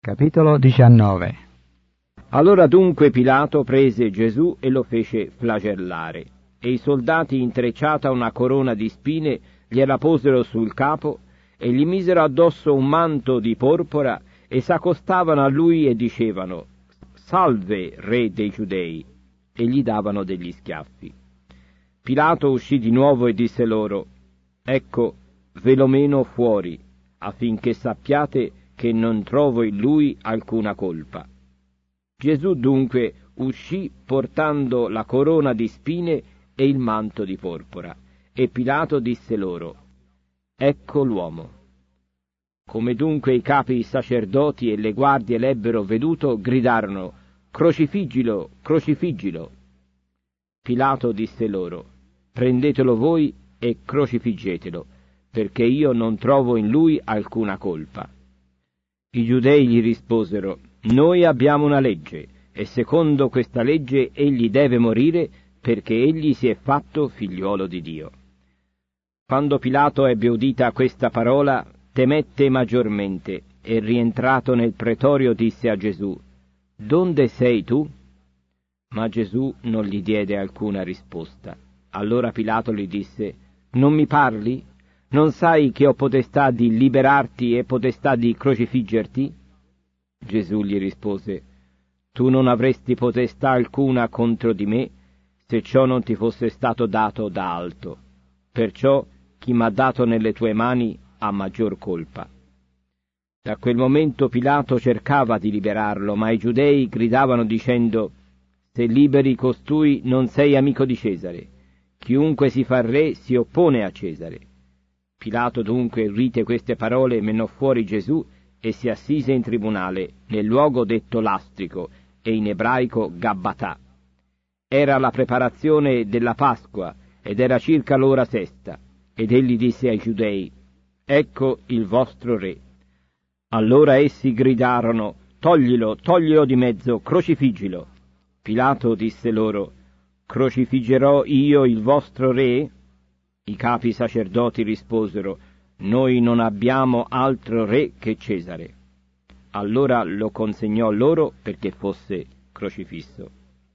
Capitolo 19. Allora dunque Pilato prese Gesù e lo fece flagellare, e i soldati, intrecciata una corona di spine, gliela posero sul capo e gli misero addosso un manto di porpora e s'accostavano a lui e dicevano: «Salve, re dei Giudei!» e gli davano degli schiaffi. Pilato uscì di nuovo e disse loro: «Ecco, ve lo meno fuori, affinché sappiate che non trovo in lui alcuna colpa». Gesù dunque uscì portando la corona di spine e il manto di porpora, e Pilato disse loro: «Ecco l'uomo». Come dunque i capi sacerdoti e le guardie l'ebbero veduto, gridarono: «Crocifiggilo, crocifiggilo!» Pilato disse loro: «Prendetelo voi e crocifiggetelo, perché io non trovo in lui alcuna colpa». I giudei gli risposero: «Noi abbiamo una legge, e secondo questa legge egli deve morire, perché egli si è fatto figliuolo di Dio». Quando Pilato ebbe udita questa parola, temette maggiormente, e rientrato nel pretorio disse a Gesù: «Donde sei tu?» Ma Gesù non gli diede alcuna risposta. Allora Pilato gli disse: «Non mi parli? Non sai che ho potestà di liberarti e potestà di crocifiggerti?» Gesù gli rispose: «Tu non avresti potestà alcuna contro di me, se ciò non ti fosse stato dato da alto. Perciò chi m'ha dato nelle tue mani ha maggior colpa». Da quel momento Pilato cercava di liberarlo, ma i giudei gridavano dicendo: «Se liberi costui non sei amico di Cesare. Chiunque si fa re si oppone a Cesare». Pilato dunque, udite queste parole, menò fuori Gesù e si assise in tribunale, nel luogo detto Lastrico, e in ebraico Gabbatà. Era la preparazione della Pasqua, ed era circa l'ora sesta, ed egli disse ai giudei: «Ecco il vostro re». Allora essi gridarono: «Toglilo, toglilo di mezzo, crocifiggilo». Pilato disse loro: «Crocifiggerò io il vostro re?» I capi sacerdoti risposero: «Noi non abbiamo altro re che Cesare». Allora lo consegnò loro perché fosse crocifisso.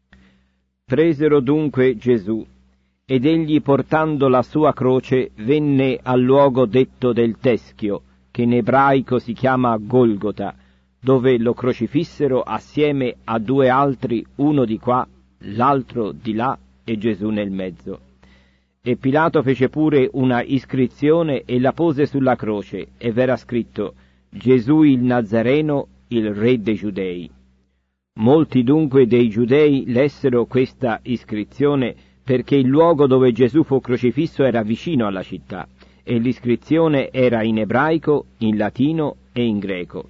Presero dunque Gesù, ed egli, portando la sua croce, venne al luogo detto del Teschio, che in ebraico si chiama Golgota, dove lo crocifissero assieme a due altri, uno di qua, l'altro di là, e Gesù nel mezzo. E Pilato fece pure una iscrizione e la pose sulla croce, e v'era scritto: «Gesù il Nazareno, il re dei Giudei». Molti dunque dei giudei lessero questa iscrizione, perché il luogo dove Gesù fu crocifisso era vicino alla città, e l'iscrizione era in ebraico, in latino e in greco.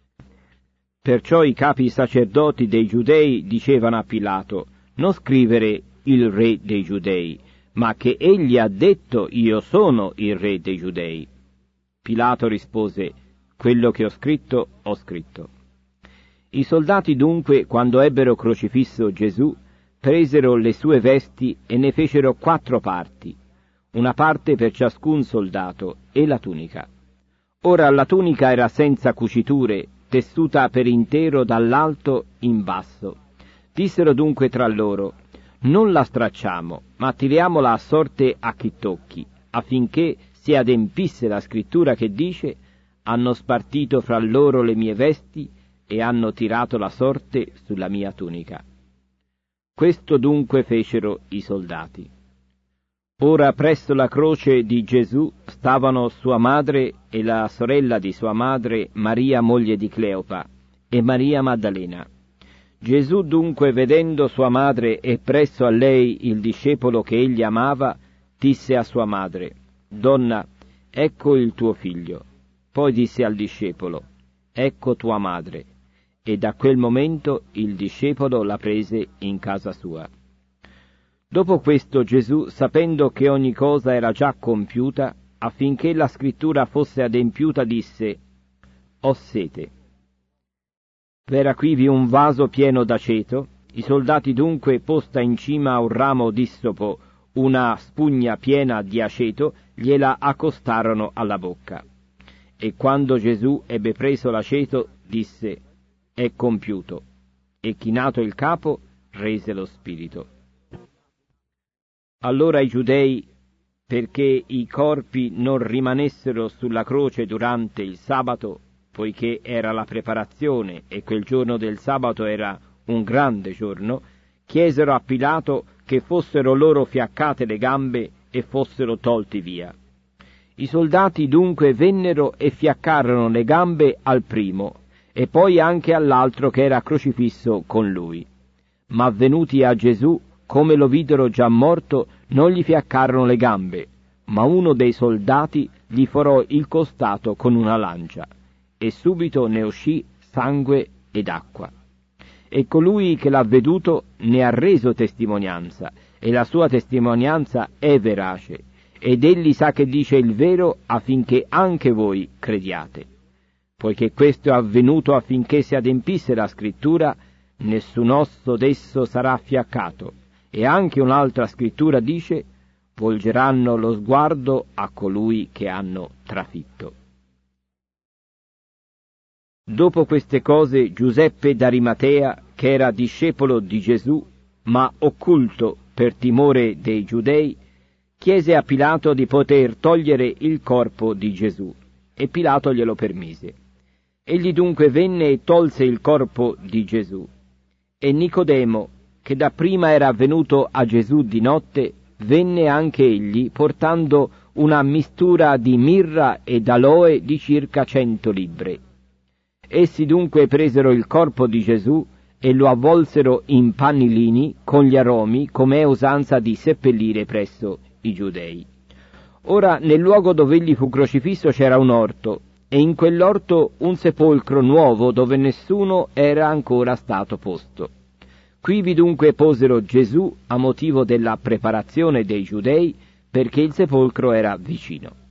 Perciò i capi sacerdoti dei giudei dicevano a Pilato: «Non scrivere il re dei Giudei, ma che egli ha detto: io sono il re dei Giudei». Pilato rispose: «Quello che ho scritto, ho scritto». I soldati dunque, quando ebbero crocifisso Gesù, presero le sue vesti e ne fecero 4 parti, una parte per ciascun soldato, e la tunica. Ora la tunica era senza cuciture, tessuta per intero dall'alto in basso. Dissero dunque tra loro: «Non la stracciamo, ma tiriamola a sorte a chi tocchi, affinché si adempisse la scrittura che dice: hanno spartito fra loro le mie vesti e hanno tirato la sorte sulla mia tunica». Questo dunque fecero i soldati. Ora presso la croce di Gesù stavano sua madre e la sorella di sua madre, Maria moglie di Cleopa, e Maria Maddalena. Gesù dunque, vedendo sua madre e presso a lei il discepolo che egli amava, disse a sua madre: «Donna, ecco il tuo figlio». Poi disse al discepolo: «Ecco tua madre». E da quel momento il discepolo la prese in casa sua. Dopo questo Gesù, sapendo che ogni cosa era già compiuta, affinché la scrittura fosse adempiuta, disse: «Ho sete». V'era quivi un vaso pieno d'aceto. I soldati dunque, posta in cima a un ramo d'issopo una spugna piena di aceto, gliela accostarono alla bocca. E quando Gesù ebbe preso l'aceto, disse: è compiuto. E chinato il capo, rese lo spirito. Allora i giudei, perché i corpi non rimanessero sulla croce durante il sabato, poiché era la preparazione e quel giorno del sabato era un grande giorno, chiesero a Pilato che fossero loro fiaccate le gambe e fossero tolti via. I soldati dunque vennero e fiaccarono le gambe al primo e poi anche all'altro che era crocifisso con lui. Ma venuti a Gesù, come lo videro già morto, non gli fiaccarono le gambe, ma uno dei soldati gli forò il costato con una lancia, e subito ne uscì sangue ed acqua. E colui che l'ha veduto ne ha reso testimonianza, e la sua testimonianza è verace, ed egli sa che dice il vero affinché anche voi crediate. Poiché questo è avvenuto affinché si adempisse la scrittura, nessun osso d'esso sarà fiaccato. E anche un'altra scrittura dice: volgeranno lo sguardo a colui che hanno trafitto. Dopo queste cose Giuseppe d'Arimatea, che era discepolo di Gesù, ma occulto per timore dei giudei, chiese a Pilato di poter togliere il corpo di Gesù, e Pilato glielo permise. Egli dunque venne e tolse il corpo di Gesù. E Nicodemo, che dapprima era venuto a Gesù di notte, venne anche egli portando una mistura di mirra e d'aloe di circa 100 libbre. Essi dunque presero il corpo di Gesù e lo avvolsero in panni lini con gli aromi, come è usanza di seppellire presso i giudei. Ora nel luogo dove egli fu crocifisso c'era un orto, e in quell'orto un sepolcro nuovo dove nessuno era ancora stato posto. Quivi dunque posero Gesù a motivo della preparazione dei giudei, perché il sepolcro era vicino.